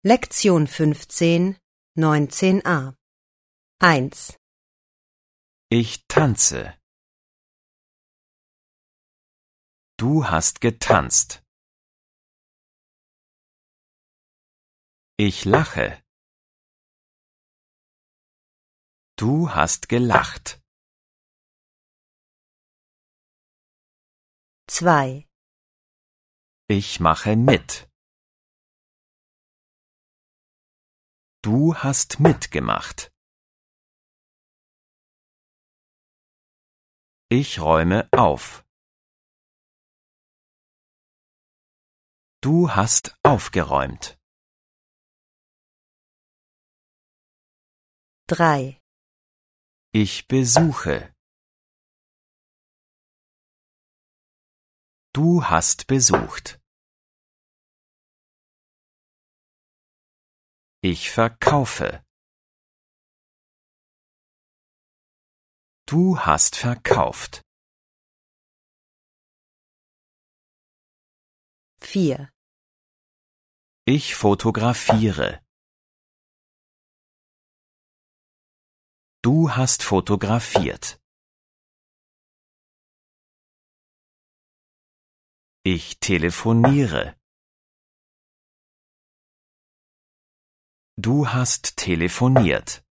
Lektion 15, 19a 1. Ich tanze. Du hast getanzt. Ich lache. Du hast gelacht. 2. Ich mache mit. Du hast mitgemacht. Ich räume auf. Du hast aufgeräumt. 3. Ich besuche. Du hast besucht. Ich verkaufe. Du hast verkauft. 4. Ich fotografiere. Du hast fotografiert. Ich telefoniere. Du hast telefoniert.